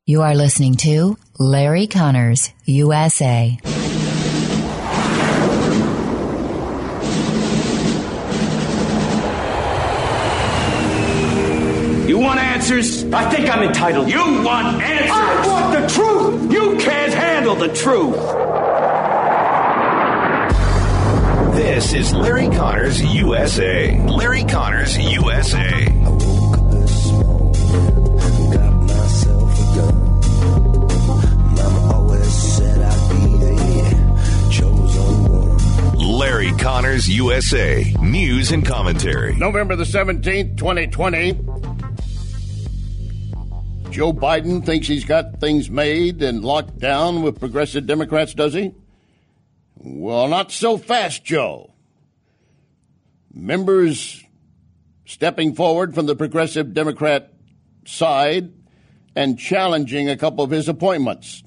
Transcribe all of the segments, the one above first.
You are listening to Larry Connors, USA. You want answers? I think I'm entitled. You want answers? I want the truth! You can't handle the truth! This is Larry Connors, USA. Larry Connors, USA. Larry Connors, USA. News and commentary. November the 17th, 2020. Joe Biden thinks he's got things made and locked down with progressive Democrats, does he? Well, not so fast, Joe. Members stepping forward from the progressive Democrat side and challenging a couple of his appointments.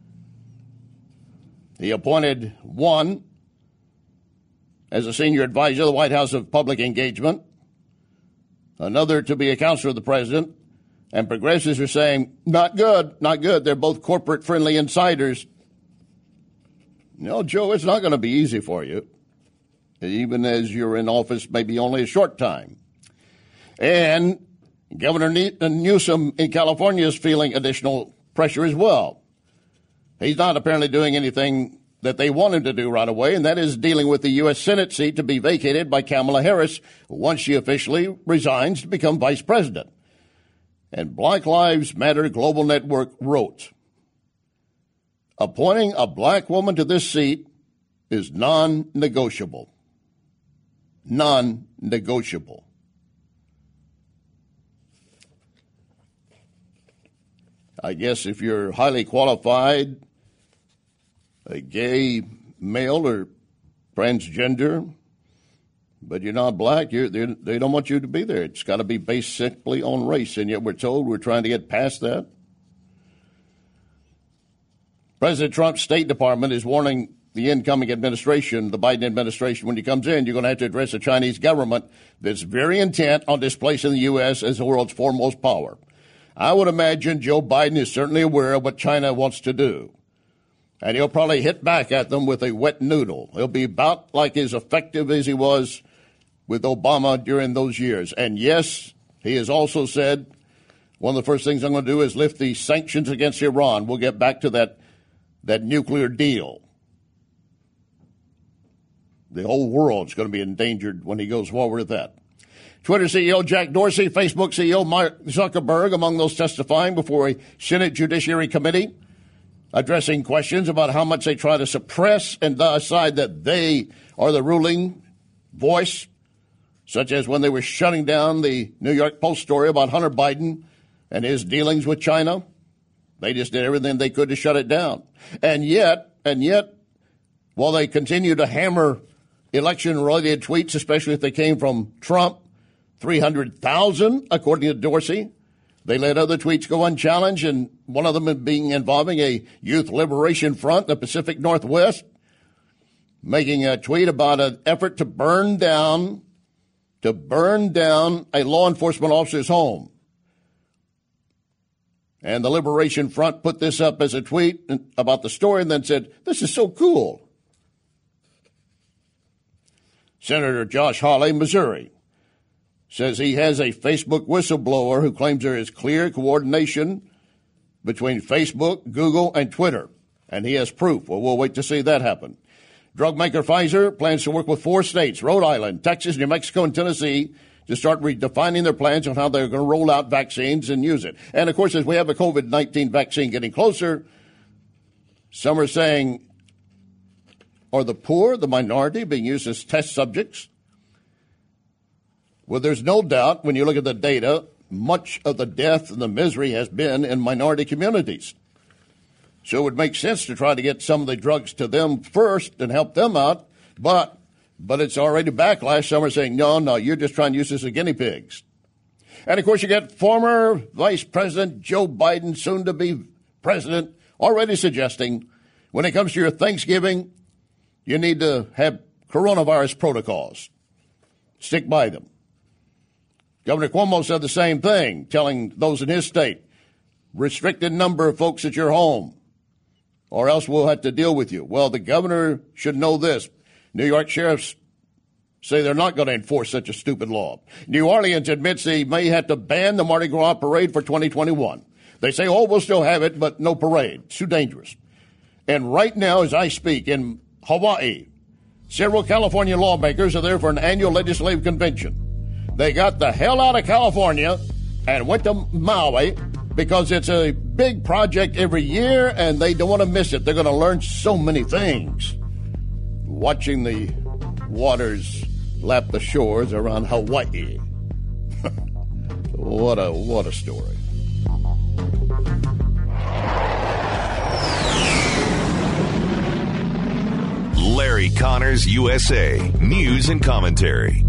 He appointed one as a senior advisor of the White House of Public Engagement, another to be a counselor of the president, and progressives are saying, not good, not good. They're both corporate-friendly insiders. No, Joe, it's not going to be easy for you, even as you're in office maybe only a short time. And Governor Newsom in California is feeling additional pressure as well. He's not apparently doing anything that they want him to do right away, and that is dealing with the U.S. Senate seat to be vacated by Kamala Harris once she officially resigns to become vice president. And Black Lives Matter Global Network wrote, appointing a black woman to this seat is non-negotiable. Non-negotiable. I guess if you're highly qualified, a gay male or transgender, but you're not black, they don't want you to be there. It's got to be based simply on race, and yet we're told we're trying to get past that. President Trump's State Department is warning the incoming administration, the Biden administration, when he comes in, you're going to have to address a Chinese government that's very intent on displacing the U.S. as the world's foremost power. I would imagine Joe Biden is certainly aware of what China wants to do. And he'll probably hit back at them with a wet noodle. He'll be about like as effective as he was with Obama during those years. And yes, he has also said, one of the first things I'm going to do is lift the sanctions against Iran. We'll get back to that nuclear deal. The whole world's going to be endangered when he goes forward with that. Twitter CEO Jack Dorsey, Facebook CEO Mark Zuckerberg, among those testifying before a Senate Judiciary Committee, addressing questions about how much they try to suppress and decide that they are the ruling voice, such as when they were shutting down the New York Post story about Hunter Biden and his dealings with China. They just did everything they could to shut it down. And yet, while they continue to hammer election-related tweets, especially if they came from Trump, 300,000, according to Dorsey, they let other tweets go unchallenged, and one of them being involving a youth liberation front in the Pacific Northwest, making a tweet about an effort to burn down a law enforcement officer's home. And the Liberation Front put this up as a tweet about the story and then said, this is so cool. Senator Josh Hawley, Missouri, says he has a Facebook whistleblower who claims there is clear coordination between Facebook, Google, and Twitter, and he has proof. Well, we'll wait to see that happen. Drug maker Pfizer plans to work with 4 states, Rhode Island, Texas, New Mexico, and Tennessee, to start redefining their plans on how they're going to roll out vaccines and use it. And, of course, as we have a COVID-19 vaccine getting closer, some are saying, are the poor, the minority, being used as test subjects? Well, there's no doubt when you look at the data, much of the death and the misery has been in minority communities. So it would make sense to try to get some of the drugs to them first and help them out. But it's already backlash. Some are saying, no, you're just trying to use this as guinea pigs. And, of course, you got former Vice President Joe Biden, soon to be president, already suggesting when it comes to your Thanksgiving, you need to have coronavirus protocols. Stick by them. Governor Cuomo said the same thing, telling those in his state, restricted number of folks at your home, or else we'll have to deal with you. Well, the governor should know this. New York sheriffs say they're not going to enforce such a stupid law. New Orleans admits they may have to ban the Mardi Gras parade for 2021. They say, oh, we'll still have it, but no parade. It's too dangerous. And right now, as I speak, in Hawaii, several California lawmakers are there for an annual legislative convention. They got the hell out of California and went to Maui because it's a big project every year and they don't want to miss it. They're going to learn so many things. Watching the waters lap the shores around Hawaii. What a story. Larry Connors, USA. News and commentary.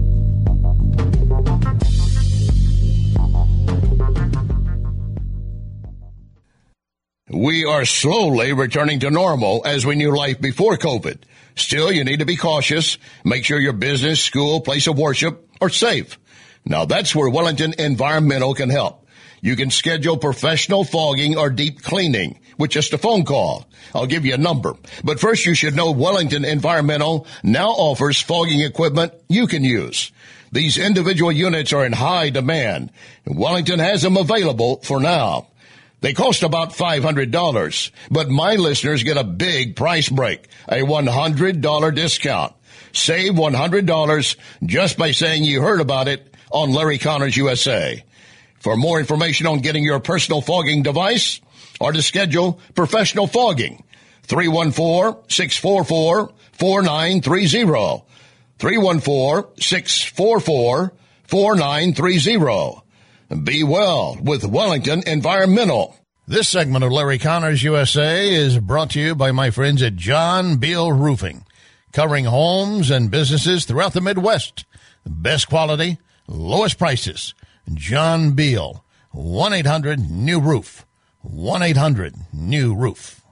We are slowly returning to normal as we knew life before COVID. Still, you need to be cautious. Make sure your business, school, place of worship are safe. Now, that's where Wellington Environmental can help. You can schedule professional fogging or deep cleaning with just a phone call. I'll give you a number. But first, you should know Wellington Environmental now offers fogging equipment you can use. These individual units are in high demand, and Wellington has them available for now. They cost about $500, but my listeners get a big price break, a $100 discount. Save $100 just by saying you heard about it on Larry Connors USA. For more information on getting your personal fogging device or to schedule professional fogging, 314-644-4930. 314-644-4930. Be well with Wellington Environmental. This segment of Larry Connors USA is brought to you by my friends at John Beal Roofing, covering homes and businesses throughout the Midwest. The best quality, lowest prices. John Beal, 1-800-NEW-ROOF, 1-800-NEW-ROOF.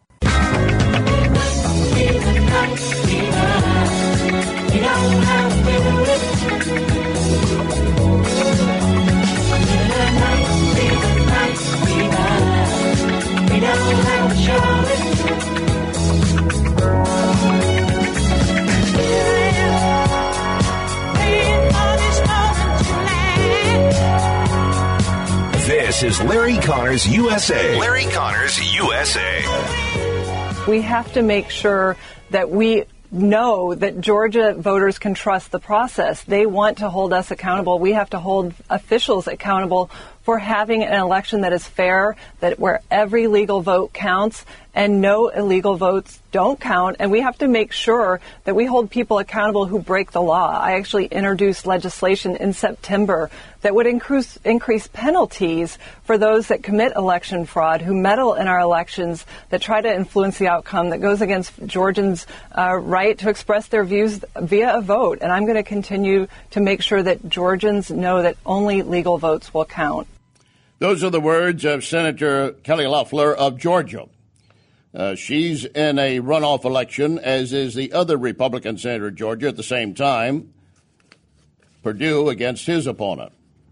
This is Larry Connors USA. Larry Connors USA. We have to make sure that we know that Georgia voters can trust the process. They want to hold us accountable. We have to hold officials accountable for having an election that is fair, that where every legal vote counts and no illegal votes don't count. And we have to make sure that we hold people accountable who break the law. I actually introduced legislation in September that would increase penalties for those that commit election fraud, who meddle in our elections, that try to influence the outcome, that goes against Georgians' right to express their views via a vote. And I'm going to continue to make sure that Georgians know that only legal votes will count. Those are the words of Senator Kelly Loeffler of Georgia. She's in a runoff election, as is the other Republican senator of Georgia at the same time, Perdue against his opponent.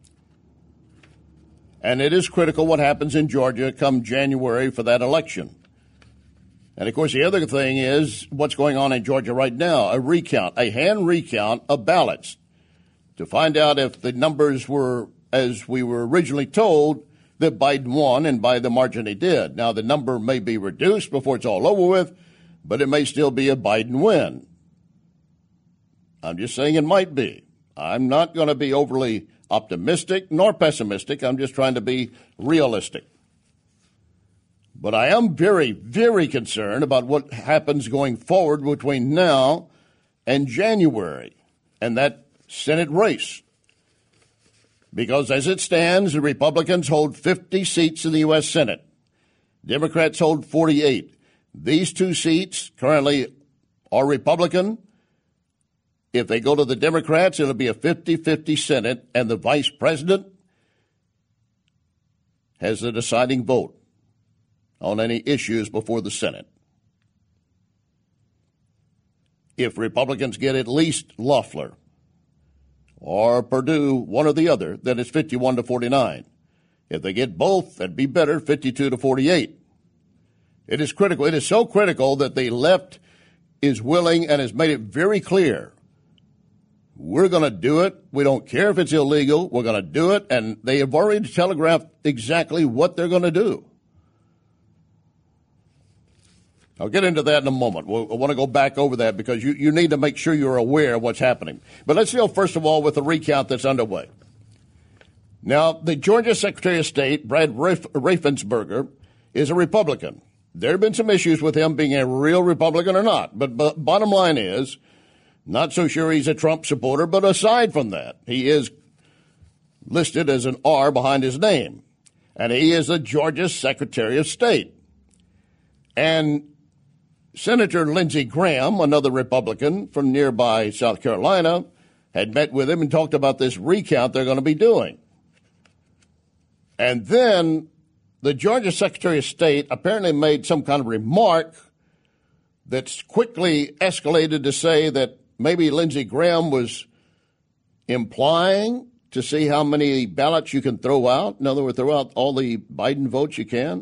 And it is critical what happens in Georgia come January for that election. And, of course, the other thing is what's going on in Georgia right now, a recount, a hand recount of ballots to find out if the numbers were as we were originally told, that Biden won, and by the margin he did. Now, the number may be reduced before it's all over with, but it may still be a Biden win. I'm just saying it might be. I'm not going to be overly optimistic nor pessimistic. I'm just trying to be realistic. But I am very, very concerned about what happens going forward between now and January and that Senate race. Because as it stands, the Republicans hold 50 seats in the U.S. Senate. Democrats hold 48. These two seats currently are Republican. If they go to the Democrats, it'll be a 50-50 Senate, and the vice president has the deciding vote on any issues before the Senate. If Republicans get at least Loeffler or Perdue, one or the other, then it's 51-49. If they get both, that'd be better, 52-48. It is critical. It is so critical that the left is willing and has made it very clear. We're going to do it. We don't care if it's illegal. We're going to do it. And they have already telegraphed exactly what they're going to do. I'll get into that in a moment. I want to go back over that because you need to make sure you're aware of what's happening. But let's deal, first of all, with the recount that's underway. Now, the Georgia Secretary of State, Brad Raffensperger, is a Republican. There have been some issues with him being a real Republican or not. But bottom line is, not so sure he's a Trump supporter, but aside from that, he is listed as an R behind his name. And he is the Georgia Secretary of State. And Senator Lindsey Graham, another Republican from nearby South Carolina, had met with him and talked about this recount they're going to be doing. And then the Georgia Secretary of State apparently made some kind of remark that's quickly escalated to say that maybe Lindsey Graham was implying to see how many ballots you can throw out. In other words, throw out all the Biden votes you can.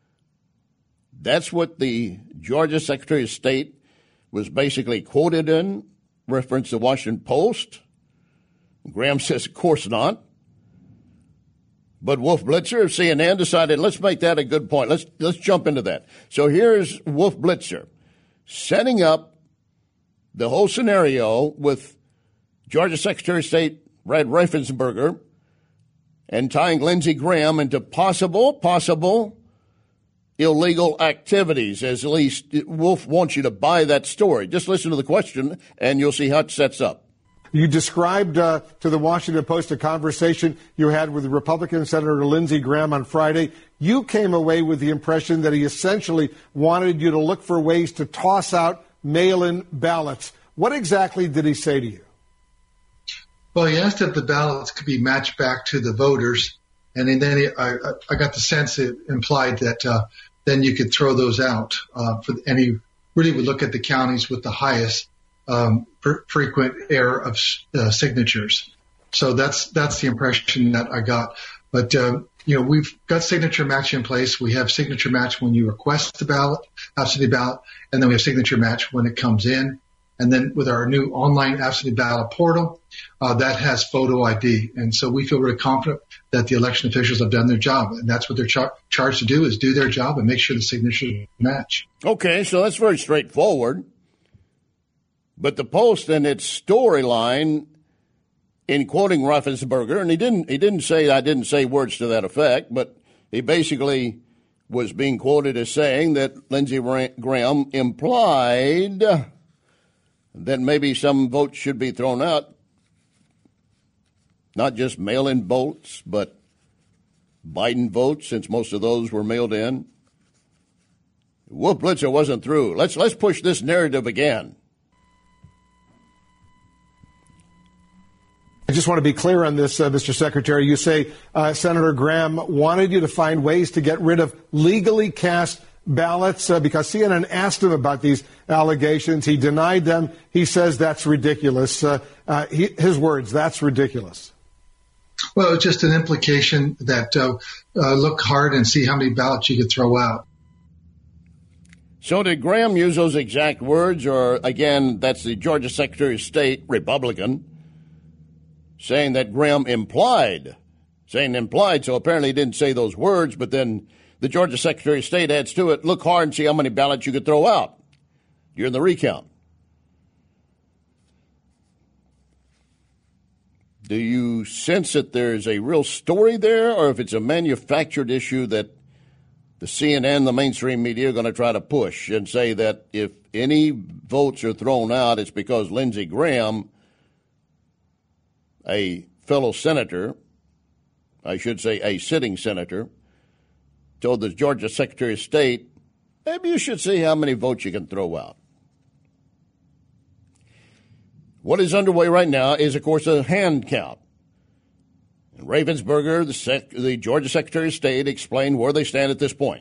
That's what the Georgia Secretary of State was basically quoted in, reference to the Washington Post. Graham says, of course not. But Wolf Blitzer of CNN decided, let's make that a good point. Let's jump into that. So here's Wolf Blitzer setting up the whole scenario with Georgia Secretary of State Brad Raffensperger and tying Lindsey Graham into possible illegal activities, as at least Wolf wants you to buy that story. Just listen to the question, and you'll see how it sets up. You described to the Washington Post a conversation you had with Republican Senator Lindsey Graham on Friday. You came away with the impression that he essentially wanted you to look for ways to toss out mail-in ballots. What exactly did he say to you? Well, he asked if the ballots could be matched back to the voters, and then I got the sense it implied that then you could throw those out. And he really would look at the counties with the highest frequent error of signatures. So that's the impression that I got. But we've got signature match in place. We have signature match when you request the ballot, absentee ballot, and then we have signature match when it comes in. And then with our new online absentee ballot portal, that has photo ID. And so we feel really confident that the election officials have done their job. And that's what they're charged to do, is do their job and make sure the signatures match. Okay, so that's very straightforward. But the Post and its storyline, in quoting Raffensperger, and he didn't say, I didn't say words to that effect, but he basically was being quoted as saying that Lindsey Graham implied that maybe some votes should be thrown out, not just mail-in votes, but Biden votes, since most of those were mailed in. Wolf Blitzer wasn't through. Let's push this narrative again. I just want to be clear on this, Mr. Secretary. You say Senator Graham wanted you to find ways to get rid of legally cast ballots because CNN asked him about these allegations. He denied them. He says that's ridiculous. His words, that's ridiculous. Well, it's just an implication that look hard and see how many ballots you could throw out. So did Graham use those exact words, or, again, that's the Georgia Secretary of State, Republican, saying that Graham implied, so apparently he didn't say those words, but then the Georgia Secretary of State adds to it, look hard and see how many ballots you could throw out during the recount. Do you sense that there's a real story there, or if it's a manufactured issue that the CNN, the mainstream media, are going to try to push and say that if any votes are thrown out, it's because Lindsey Graham, a fellow senator, I should say a sitting senator, told the Georgia Secretary of State, maybe you should see how many votes you can throw out. What is underway right now is, of course, a hand count. And Raffensperger, the Georgia Secretary of State, explained where they stand at this point.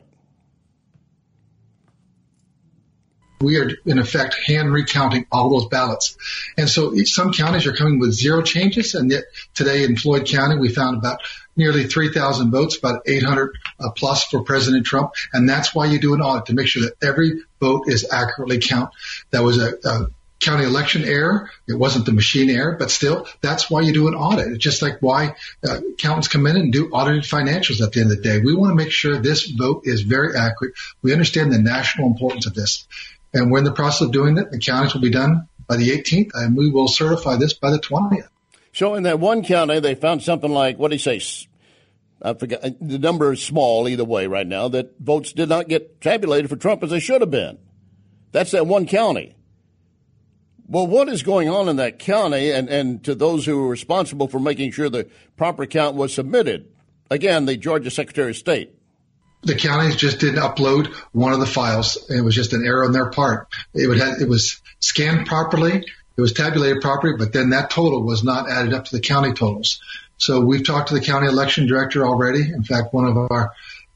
We are, in effect, hand recounting all those ballots. And so some counties are coming with zero changes. And yet today in Floyd County, we found about nearly 3,000 votes, about 800 plus for President Trump. And that's why you do an audit, to make sure that every vote is accurately counted. That was a county election error. It wasn't the machine error, but still, that's why you do an audit. It's just like why accountants come in and do audited financials at the end of the day. We want to make sure this vote is very accurate. We understand the national importance of this. And we're in the process of doing it. The counties will be done by the 18th, and we will certify this by the 20th. So in that one county, they found something like, what did he say? I forgot. The number is small either way right now, that votes did not get tabulated for Trump as they should have been. That's that one county. Well, what is going on in that county and to those who were responsible for making sure the proper count was submitted? Again, the Georgia Secretary of State. The counties just didn't upload one of the files. It was just an error on their part. It was scanned properly. It was tabulated properly, but then that total was not added up to the county totals. So we've talked to the county election director already. In fact, one of our,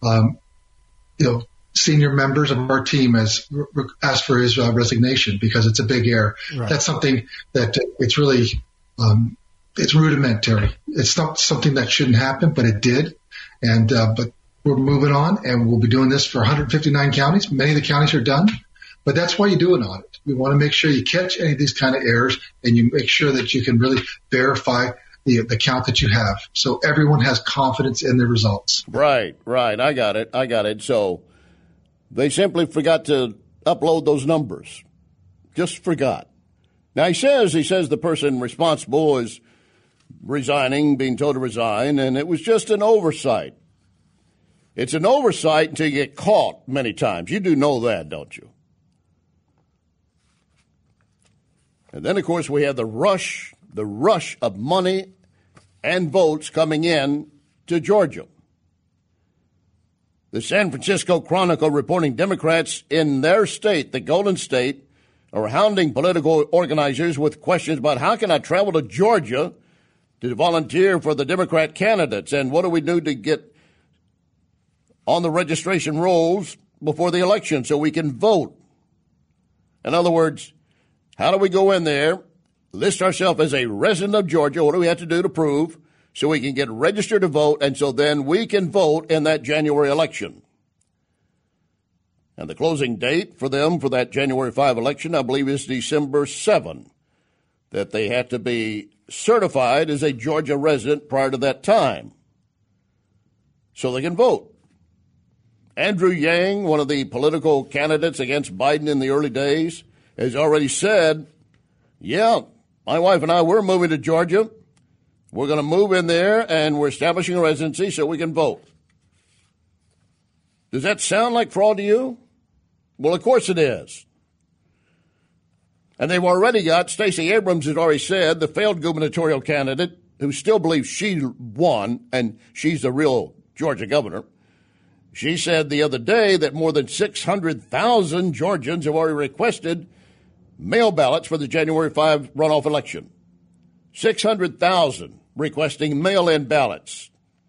senior members of our team has asked for his resignation because it's a big error. Right. That's something that it's really, it's rudimentary. It's not something that shouldn't happen, but it did. And, but we're moving on, and we'll be doing this for 159 counties. Many of the counties are done, but that's why you do an audit. We want to make sure you catch any of these kind of errors, and you make sure that you can really verify the count that you have, so everyone has confidence in the results. Right. I got it. So they simply forgot to upload those numbers. Just forgot. Now he says the person responsible is resigning, being told to resign, and it was just an oversight. It's an oversight until you get caught many times. You do know that, don't you? And then, of course, we have the rush of money and votes coming in to Georgia. The San Francisco Chronicle reporting Democrats in their state, the Golden State, are hounding political organizers with questions about how can I travel to Georgia to volunteer for the Democrat candidates, and what do we do to get on the registration rolls before the election so we can vote? In other words, how do we go in there, list ourselves as a resident of Georgia? What do we have to do to prove so we can get registered to vote, and so then we can vote in that January election? And the closing date for them for that January 5 election, I believe, is December 7, that they have to be certified as a Georgia resident prior to that time so they can vote. Andrew Yang, one of the political candidates against Biden in the early days, has already said, yeah, my wife and I, we're moving to Georgia. We're going to move in there, and we're establishing a residency so we can vote. Does that sound like fraud to you? Well, of course it is. And they've already got, Stacey Abrams has already said, the failed gubernatorial candidate, who still believes she won, and she's the real Georgia governor. She said the other day that more than 600,000 Georgians have already requested mail ballots for the January 5 runoff election. 600,000 requesting mail-in ballots.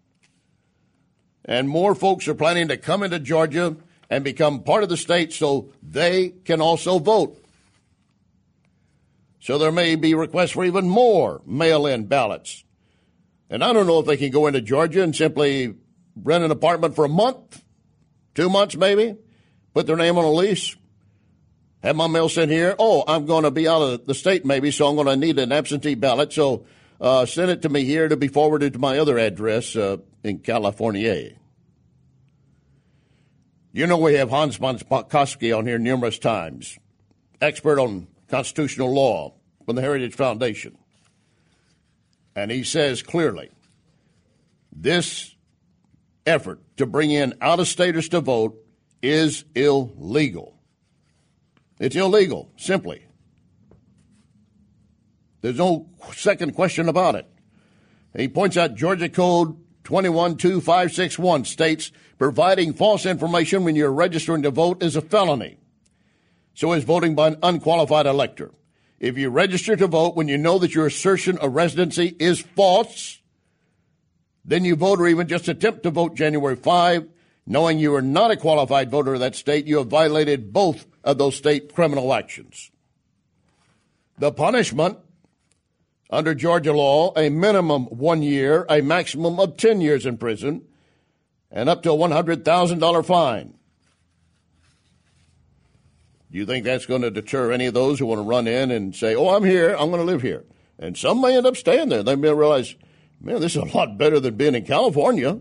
And more folks are planning to come into Georgia and become part of the state so they can also vote. So there may be requests for even more mail-in ballots. And I don't know if they can go into Georgia and simply rent an apartment for a month, 2 months maybe, put their name on a lease, have my mail sent here. Oh, I'm going to be out of the state maybe, so I'm going to need an absentee ballot. So send it to me here to be forwarded to my other address in California. You know we have Hans Bonskowski on here numerous times, expert on constitutional law from the Heritage Foundation. And he says clearly, this effort to bring in out-of-staters to vote is illegal. It's illegal, simply. There's no second question about it. He points out Georgia Code 212561 states providing false information when you're registering to vote is a felony. So is voting by an unqualified elector. If you register to vote when you know that your assertion of residency is false, then you vote or even just attempt to vote January 5, knowing you are not a qualified voter of that state, you have violated both of those state criminal actions. The punishment under Georgia law, a minimum 1 year, a maximum of 10 years in prison, and up to a $100,000 fine. Do you think that's going to deter any of those who want to run in and say, oh, I'm here, I'm going to live here? And some may end up staying there. They may realize, man, this is a lot better than being in California.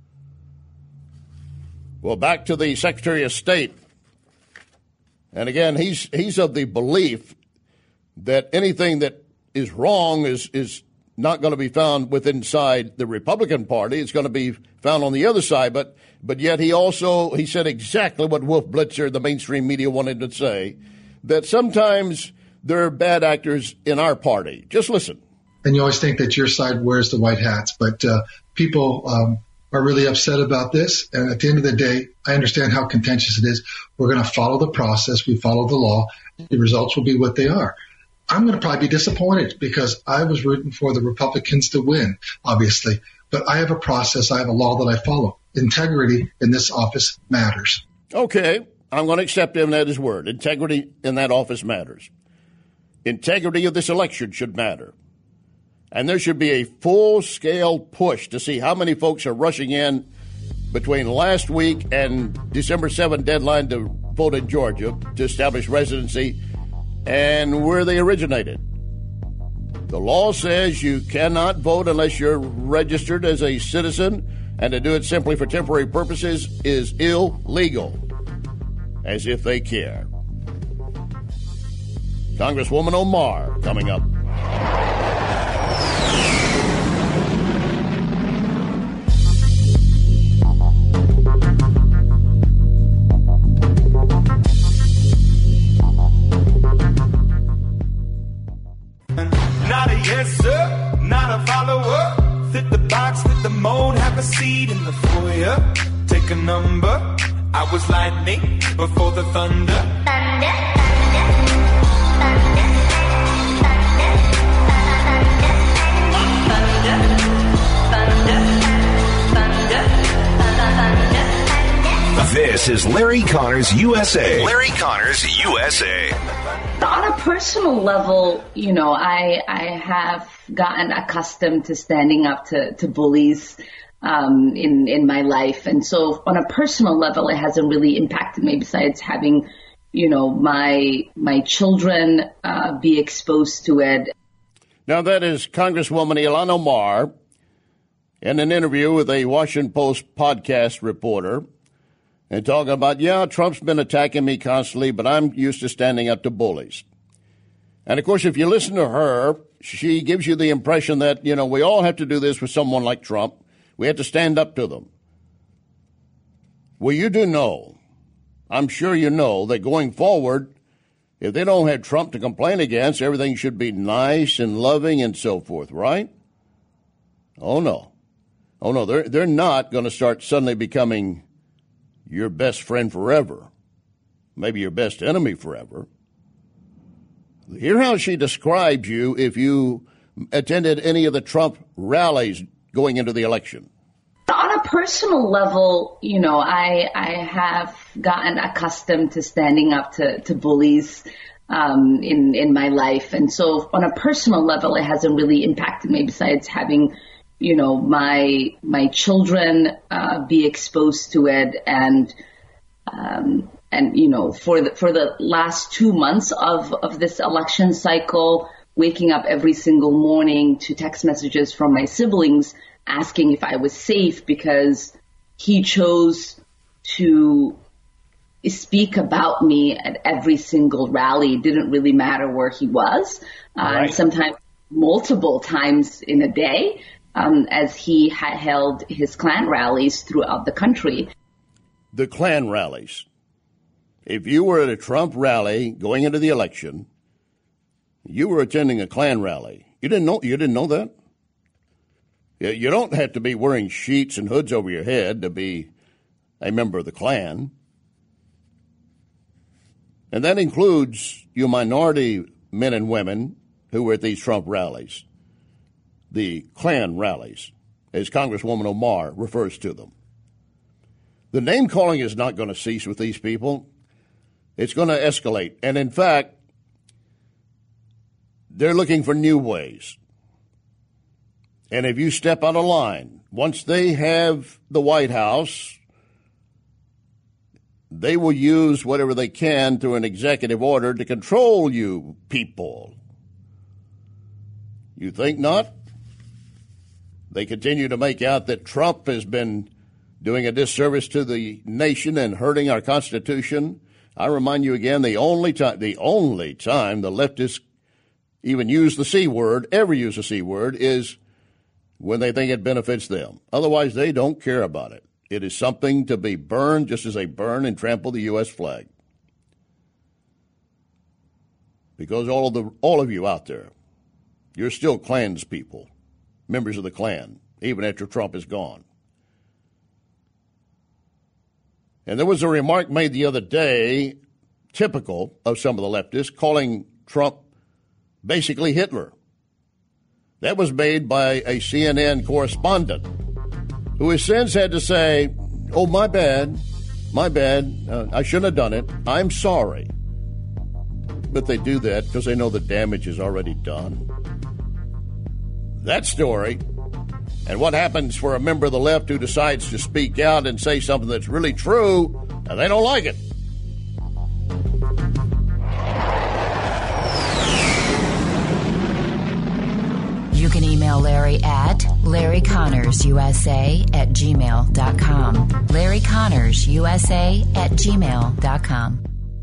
Well, back to the Secretary of State. And again, he's of the belief that anything that is wrong is not going to be found within inside the Republican Party. It's going to be found on the other side. But yet he said exactly what Wolf Blitzer, the mainstream media, wanted to say, that sometimes there are bad actors in our party. Just listen. And you always think that your side wears the white hats, but people are really upset about this. And at the end of the day, I understand how contentious it is. We're going to follow the process. We follow the law. The results will be what they are. I'm going to probably be disappointed because I was rooting for the Republicans to win, obviously. But I have a process. I have a law that I follow. Integrity in this office matters. Okay. I'm going to accept him at his word. Integrity in that office matters. Integrity of this election should matter. And there should be a full-scale push to see how many folks are rushing in between last week and December 7th deadline to vote in Georgia to establish residency and where they originated. The law says you cannot vote unless you're registered as a citizen, and to do it simply for temporary purposes is illegal. As if they care. Congresswoman Omar coming up. Not a yes, sir, not a follower. Fit the box, fit the mold, have a seat in the foyer. Take a number. I was lightning before the thunder. Thunder, This is Larry Connors USA. Larry Connors USA. On a personal level, you know, I have gotten accustomed to standing up to bullies in my life. And so on a personal level, it hasn't really impacted me besides having, you know, my children be exposed to it. Now, that is Congresswoman Ilhan Omar in an interview with a Washington Post podcast reporter and talking about, yeah, Trump's been attacking me constantly, but I'm used to standing up to bullies. And, of course, if you listen to her, she gives you the impression that, you know, we all have to do this with someone like Trump. We have to stand up to them. Well, you do know, I'm sure you know, that going forward, if they don't have Trump to complain against, everything should be nice and loving and so forth, right? Oh, no. Oh, no, they're not going to start suddenly becoming your best friend forever, maybe your best enemy forever. Hear how she describes you if you attended any of the Trump rallies going into the election. On a personal level, you know, I have gotten accustomed to standing up to bullies in my life. And so on a personal level, it hasn't really impacted me besides having, you know, my children be exposed to it. And you know, for the last 2 months of this election cycle, waking up every single morning to text messages from my siblings asking if I was safe because he chose to speak about me at every single rally. It didn't really matter where he was, right. Sometimes multiple times in a day, as he had held his Klan rallies throughout the country. The Klan rallies. If you were at a Trump rally going into the election, you were attending a Klan rally. You didn't know that? You don't have to be wearing sheets and hoods over your head to be a member of the Klan. And that includes you minority men and women who were at these Trump rallies, the Klan rallies, as Congresswoman Omar refers to them. The name-calling is not going to cease with these people. It's going to escalate. And, in fact, they're looking for new ways. And if you step out of line, once they have the White House, they will use whatever they can through an executive order to control you people. You think not? They continue to make out that Trump has been doing a disservice to the nation and hurting our Constitution. I remind you again, the only time the leftists even use the C word, ever use the C word, is when they think it benefits them. Otherwise, they don't care about it. It is something to be burned just as they burn and trample the U.S. flag. Because all of you out there, you're still Klans people, members of the Klan, even after Trump is gone. And there was a remark made the other day, typical of some of the leftists, calling Trump basically Hitler. That was made by a CNN correspondent who has since had to say, oh, my bad, I shouldn't have done it, I'm sorry. But they do that because they know the damage is already done. That story, and what happens for a member of the left who decides to speak out and say something that's really true, and they don't like it. You can email Larry at LarryConnorsUSA@gmail.com. LarryConnorsUSA@gmail.com.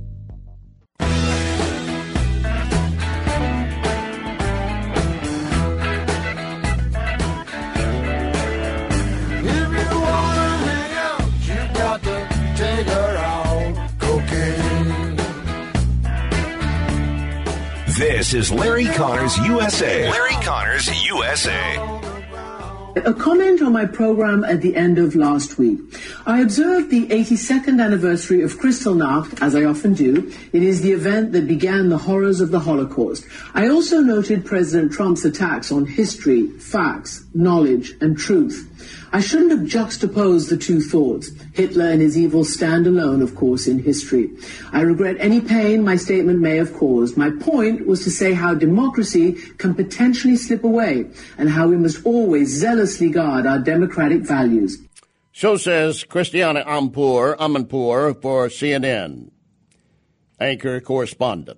This is Larry Connors USA. Larry Connors USA. A comment on my program at the end of last week. I observed the 82nd anniversary of Kristallnacht, as I often do. It is the event that began the horrors of the Holocaust. I also noted President Trump's attacks on history, facts, knowledge, and truth. I shouldn't have juxtaposed the two thoughts. Hitler and his evil stand alone, of course, in history. I regret any pain my statement may have caused. My point was to say how democracy can potentially slip away and how we must always zealously guard our democratic values. So says Christiane Amanpour for CNN, anchor correspondent.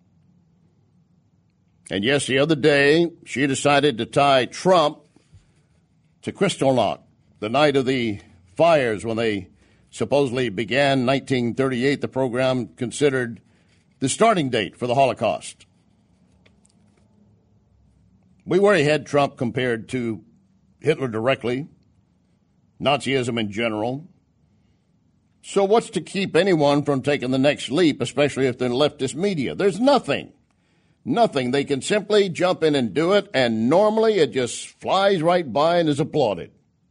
And yes, the other day, she decided to tie Trump to Kristallnacht, the night of the fires when they supposedly began 1938, the program considered the starting date for the Holocaust. We already had Trump compared to Hitler directly, Nazism in general. So what's to keep anyone from taking the next leap, especially if they're leftist media? There's nothing. Nothing. They can simply jump in and do it, and normally it just flies right by and is applauded.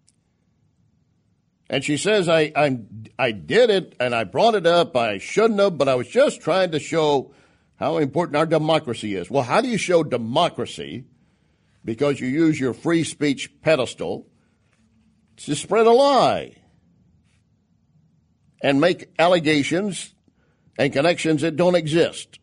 And she says, I did it, and I brought it up. I shouldn't have, but I was just trying to show how important our democracy is. Well, how do you show democracy? Because you use your free speech pedestal to spread a lie and make allegations and connections that don't exist.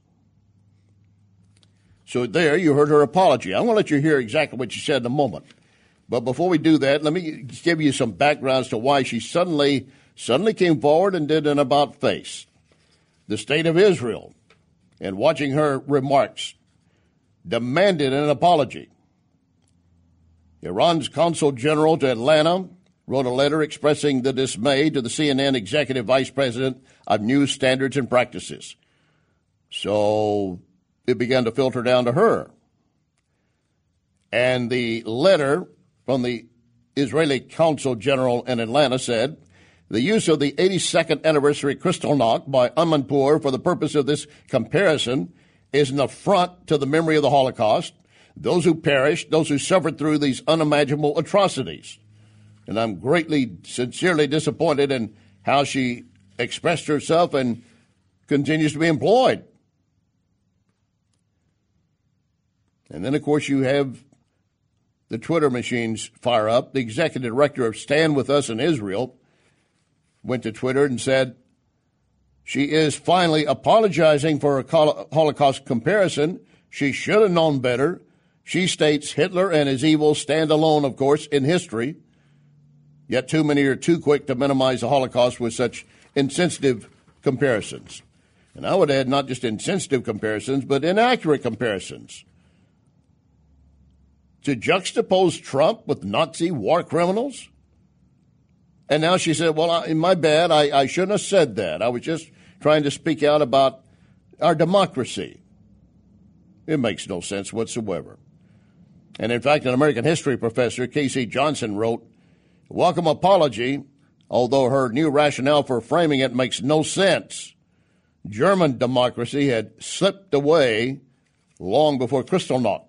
So there, you heard her apology. I'm going to let you hear exactly what she said in a moment. But before we do that, let me give you some background as to why she suddenly came forward and did an about-face. The state of Israel, and watching her remarks, demanded an apology. Iran's consul general to Atlanta wrote a letter expressing the dismay to the CNN executive vice president of news standards and practices. So it began to filter down to her. And the letter from the Israeli consul general in Atlanta said, the use of the 82nd anniversary Kristallnacht by Amanpour for the purpose of this comparison is an affront to the memory of the Holocaust, those who perished, those who suffered through these unimaginable atrocities. And I'm sincerely disappointed in how she expressed herself and continues to be employed. And then, of course, you have the Twitter machines fire up. The executive director of Stand With Us in Israel went to Twitter and said she is finally apologizing for a Holocaust comparison. She should have known better. She states Hitler and his evil stand alone, of course, in history, yet too many are too quick to minimize the Holocaust with such insensitive comparisons. And I would add not just insensitive comparisons, but inaccurate comparisons. To juxtapose Trump with Nazi war criminals? And now she said, well, my bad, I shouldn't have said that. I was just trying to speak out about our democracy. It makes no sense whatsoever. And in fact, an American history professor, Casey Johnson, wrote, welcome apology, although her new rationale for framing it makes no sense. German democracy had slipped away long before Kristallnacht.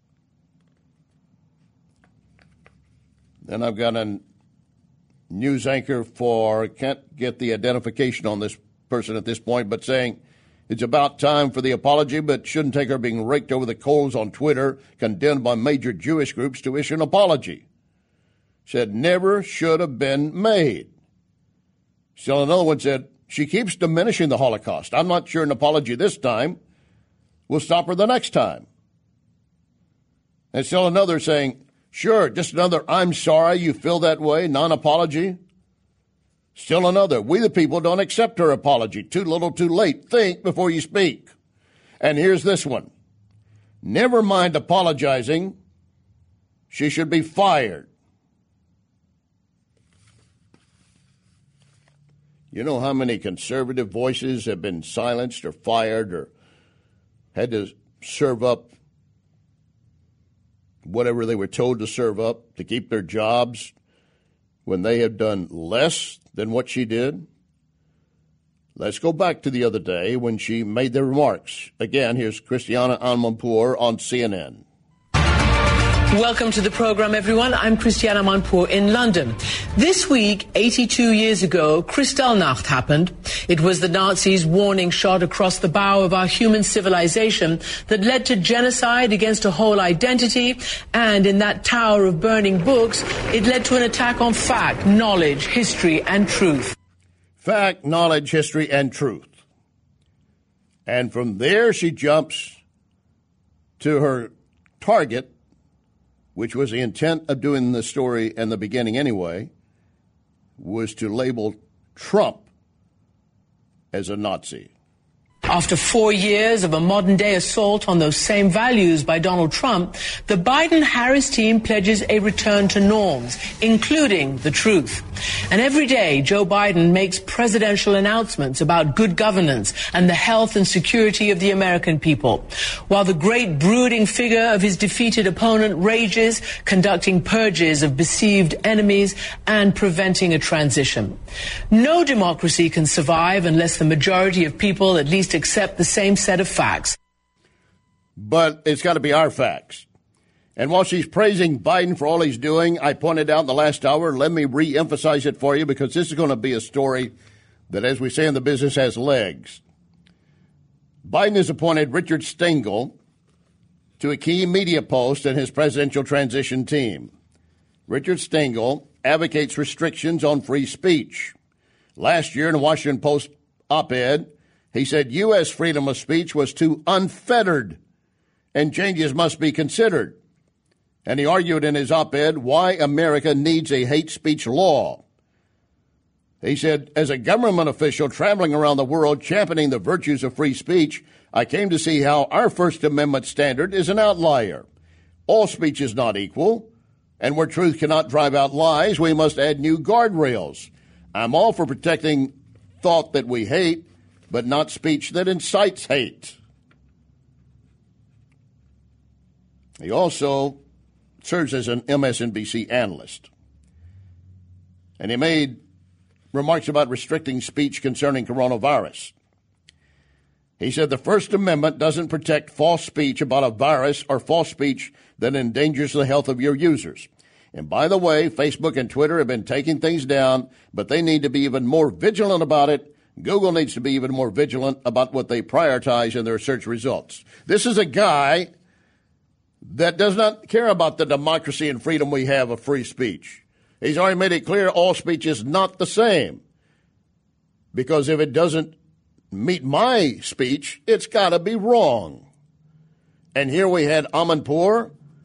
Then I've got a news anchor can't get the identification on this person at this point, but saying it's about time for the apology, but shouldn't take her being raked over the coals on Twitter, condemned by major Jewish groups to issue an apology. Said never should have been made. Still another one said, she keeps diminishing the Holocaust. I'm not sure an apology this time will stop her the next time. And still another saying, sure, just another I'm sorry you feel that way, non-apology. Still another, we the people don't accept her apology. Too little, too late. Think before you speak. And here's this one. Never mind apologizing. She should be fired. You know how many conservative voices have been silenced or fired or had to serve up whatever they were told to serve up to keep their jobs when they have done less than what she did? Let's go back to the other day when she made the remarks. Again, here's Christiane Amanpour on CNN. Welcome to the program, everyone. I'm Christiane Amanpour in London. This week, 82 years ago, Kristallnacht happened. It was the Nazis' warning shot across the bow of our human civilization that led to genocide against a whole identity. And in that tower of burning books, it led to an attack on fact, knowledge, history, and truth. Fact, knowledge, history, and truth. And from there, she jumps to her target, which was the intent of doing the story in the beginning anyway, was to label Trump as a Nazi. After 4 years of a modern-day assault on those same values by Donald Trump, the Biden-Harris team pledges a return to norms, including the truth. And every day, Joe Biden makes presidential announcements about good governance and the health and security of the American people, while the great brooding figure of his defeated opponent rages, conducting purges of perceived enemies and preventing a transition. No democracy can survive unless the majority of people at least accept the same set of facts. But it's got to be our facts. And while she's praising Biden for all he's doing, I pointed out in the last hour, let me re-emphasize it for you because this is going to be a story that, as we say in the business, has legs. Biden has appointed Richard Stengel to a key media post in his presidential transition team. Richard Stengel advocates restrictions on free speech. Last year in a Washington Post op-ed, he said U.S. freedom of speech was too unfettered and changes must be considered. And he argued in his op-ed why America needs a hate speech law. He said, as a government official traveling around the world championing the virtues of free speech, I came to see how our First Amendment standard is an outlier. All speech is not equal, and where truth cannot drive out lies, we must add new guardrails. I'm all for protecting thought that we hate, but not speech that incites hate. He also serves as an MSNBC analyst. And he made remarks about restricting speech concerning coronavirus. He said the First Amendment doesn't protect false speech about a virus or false speech that endangers the health of your users. And by the way, Facebook and Twitter have been taking things down, but they need to be even more vigilant about it. Google needs to be even more vigilant about what they prioritize in their search results. This is a guy that does not care about the democracy and freedom we have of free speech. He's already made it clear all speech is not the same. Because if it doesn't meet my speech, it's got to be wrong. And here we had Amanpour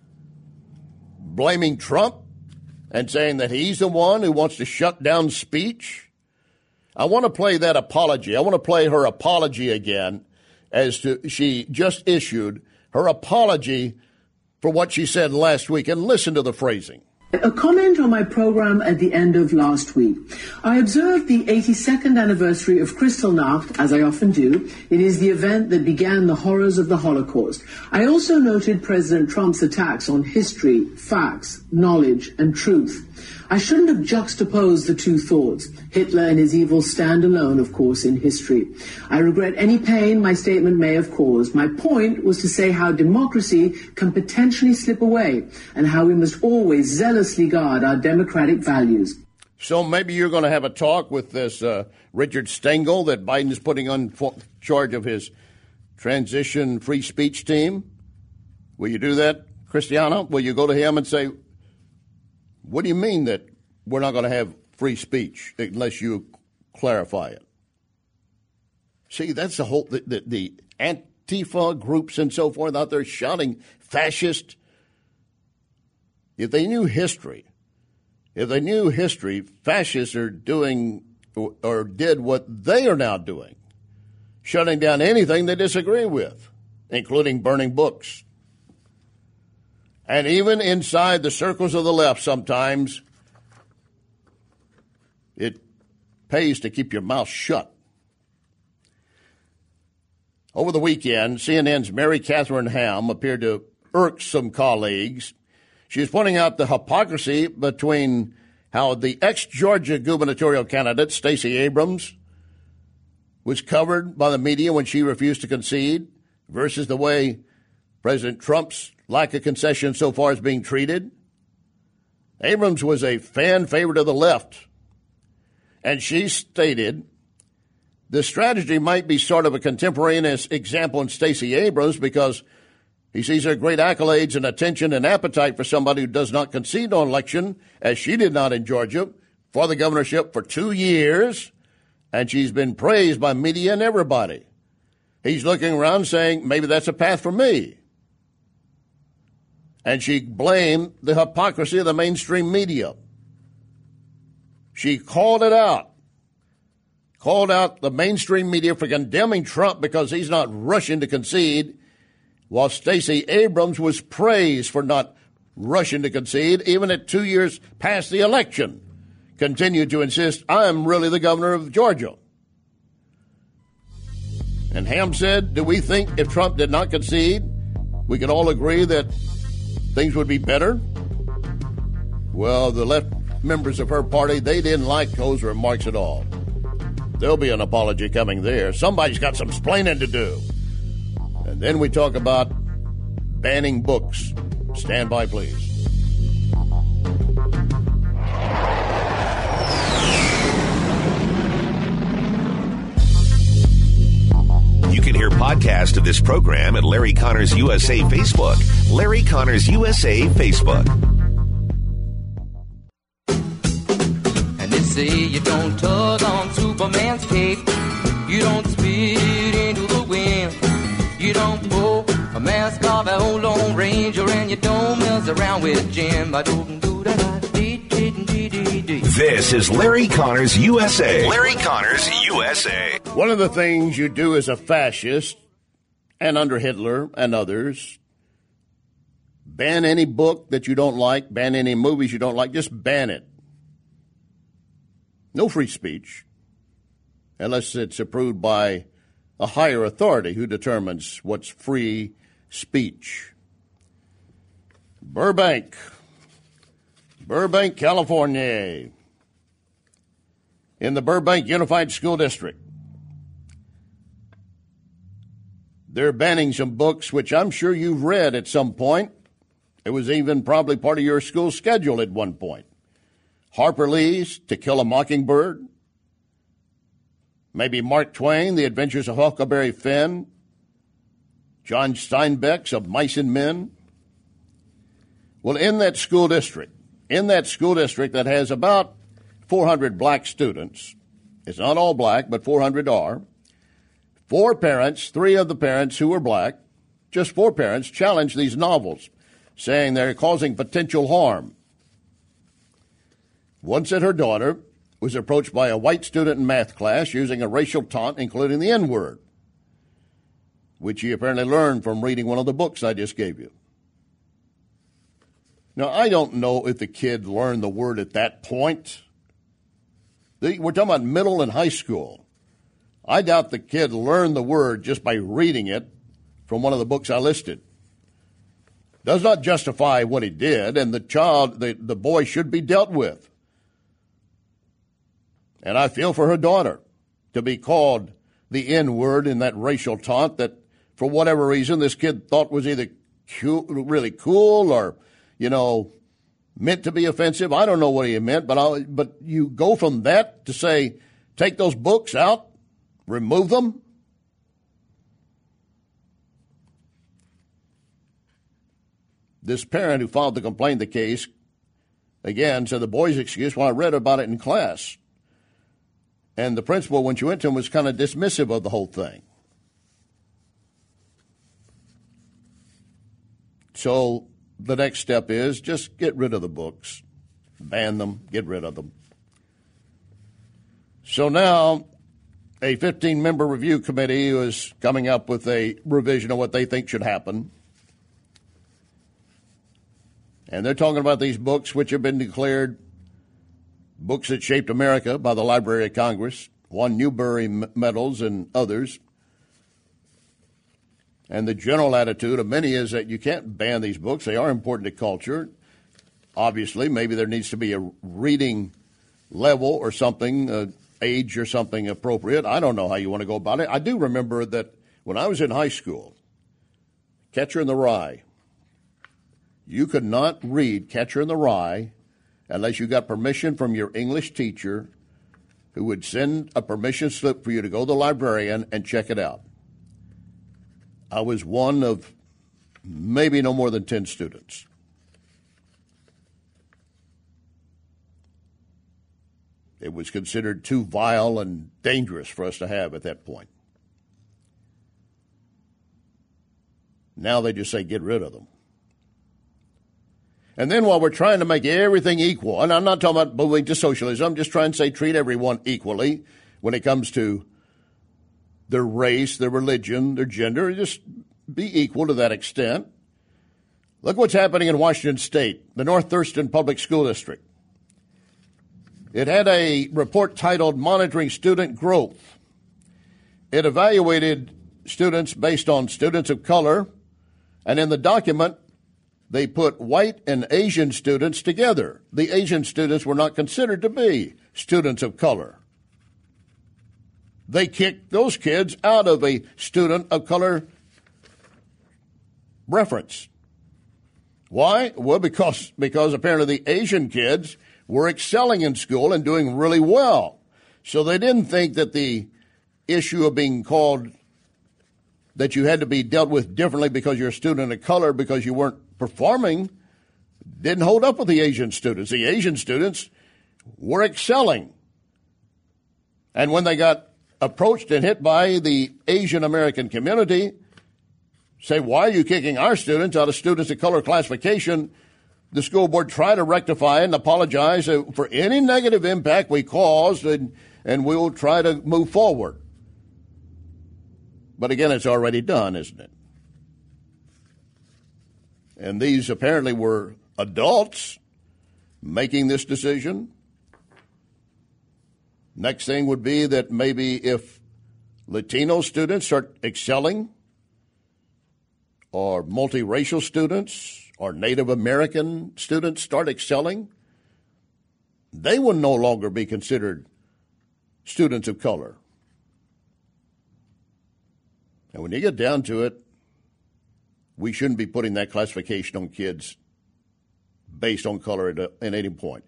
blaming Trump and saying that he's the one who wants to shut down speech. I want to play that apology. I want to play her apology again as to she just issued her apology for what she said last week. And listen to the phrasing. A comment on my program at the end of last week. I observed the 82nd anniversary of Kristallnacht, as I often do. It is the event that began the horrors of the Holocaust. I also noted President Trump's attacks on history, facts, knowledge, and truth. I shouldn't have juxtaposed the two thoughts. Hitler and his evil stand alone, of course, in history. I regret any pain my statement may have caused. My point was to say how democracy can potentially slip away and how we must always zealously guard our democratic values. So maybe you're going to have a talk with this Richard Stengel that Biden is putting on charge of his transition free speech team. Will you do that, Christiana? Will you go to him and say, what do you mean that we're not going to have free speech unless you clarify it? See, that's the whole, the Antifa groups and so forth out there shouting fascist. If they knew history, fascists are doing or did what they are now doing, shutting down anything they disagree with, including burning books. And even inside the circles of the left, sometimes it pays to keep your mouth shut. Over the weekend, CNN's Mary Catherine Ham appeared to irk some colleagues. She was pointing out the hypocrisy between how the ex-Georgia gubernatorial candidate, Stacey Abrams, was covered by the media when she refused to concede versus the way President Trump's lack of concession so far is being treated. Abrams was a fan favorite of the left, and she stated the strategy might be sort of a contemporaneous example in Stacey Abrams because he sees her great accolades and attention and appetite for somebody who does not concede on election, as she did not in Georgia, for the governorship for 2 years, and she's been praised by media and everybody. He's looking around saying, maybe that's a path for me. And she blamed the hypocrisy of the mainstream media. She called it out. Called out the mainstream media for condemning Trump because he's not rushing to concede, while Stacey Abrams was praised for not rushing to concede, even at 2 years past the election. Continued to insist, I'm really the governor of Georgia. And Ham said, do we think if Trump did not concede, we could all agree that things would be better? Well, the left members of her party, they didn't like those remarks at all. There'll be an apology coming there. Somebody's got some explaining to do. And then we talk about banning books. Stand by, please. You can hear podcast of this program at Larry Connors USA Facebook. Larry Connors USA Facebook. And they say you don't tug on Superman's cape. You don't spit into the wind. You don't pull a mask off an old Lone Ranger, and you don't mess around with Jim. This is Larry Connors USA. Larry Connors USA. One of the things you do as a fascist, and under Hitler and others, ban any book that you don't like, ban any movies you don't like, just ban it. No free speech, unless it's approved by a higher authority who determines what's free speech. Burbank, California. In the Burbank Unified School District, they're banning some books which I'm sure you've read at some point. It was even probably part of your school schedule at one point. Harper Lee's To Kill a Mockingbird. Maybe Mark Twain, The Adventures of Huckleberry Finn. John Steinbeck's Of Mice and Men. Well, in that school district that has about 400 black students, it's not all black, but 400 are, 4 parents, 3 of the parents who were black, just 4 parents, challenged these novels saying they're causing potential harm. One said her daughter was approached by a white student in math class using a racial taunt, including the N-word, which he apparently learned from reading one of the books I just gave you. Now, I don't know if the kid learned the word at that point. We're talking about middle and high school. I doubt the kid learned the word just by reading it from one of the books I listed. Does not justify what he did, and the boy should be dealt with. And I feel for her daughter to be called the N-word in that racial taunt that, for whatever reason, this kid thought was either really cool or, meant to be offensive. I don't know what he meant, but you go from that to say, take those books out, remove them. This parent who filed to complain the case, again, said the boy's excuse, well, I read about it in class. And the principal, when she went to him, was kind of dismissive of the whole thing. So the next step is just get rid of the books, ban them, get rid of them. So now a 15-member review committee is coming up with a revision of what they think should happen. And they're talking about these books which have been declared books that shaped America by the Library of Congress, won Newbery medals and others. And the general attitude of many is that you can't ban these books. They are important to culture. Obviously, maybe there needs to be a reading level or something, age or something appropriate. I don't know how you want to go about it. I do remember that when I was in high school, Catcher in the Rye, you could not read Catcher in the Rye unless you got permission from your English teacher, who would send a permission slip for you to go to the librarian and check it out. I was one of maybe no more than 10 students. It was considered too vile and dangerous for us to have at that point. Now they just say get rid of them. And then while we're trying to make everything equal, and I'm not talking about moving to socialism, I'm just trying to say treat everyone equally when it comes to their race, their religion, their gender, just be equal to that extent. Look what's happening in Washington State, the North Thurston Public School District. It had a report titled Monitoring Student Growth. It evaluated students based on students of color, and in the document, they put white and Asian students together. The Asian students were not considered to be students of color. They kicked those kids out of a student of color reference. Why? Well, because apparently the Asian kids were excelling in school and doing really well. So they didn't think that the issue of being called that you had to be dealt with differently because you're a student of color because you weren't performing didn't hold up with the Asian students. The Asian students were excelling. And when they got approached and hit by the Asian American community, say, why are you kicking our students out of students of color classification? The school board tried to rectify and apologize for any negative impact we caused, and we will try to move forward. But again, it's already done, isn't it? And these apparently were adults making this decision. Next thing would be that maybe if Latino students start excelling, or multiracial students, or Native American students start excelling, they will no longer be considered students of color. And when you get down to it, we shouldn't be putting that classification on kids based on color at any point.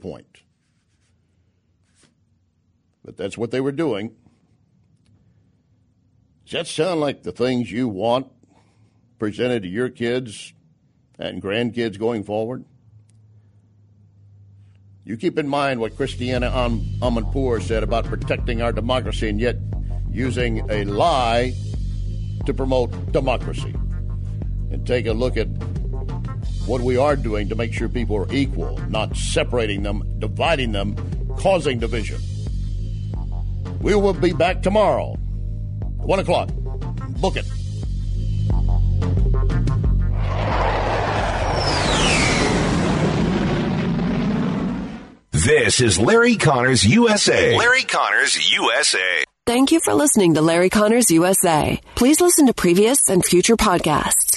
But that's what they were doing. Does that sound like the things you want presented to your kids and grandkids going forward? You keep in mind what Christiana Amanpour said about protecting our democracy and yet using a lie to promote democracy. And take a look at what we are doing to make sure people are equal, not separating them, dividing them, causing division. We will be back tomorrow, 1 o'clock. Book it. This is Larry Connors USA. Larry Connors USA. Thank you for listening to Larry Connors USA. Please listen to previous and future podcasts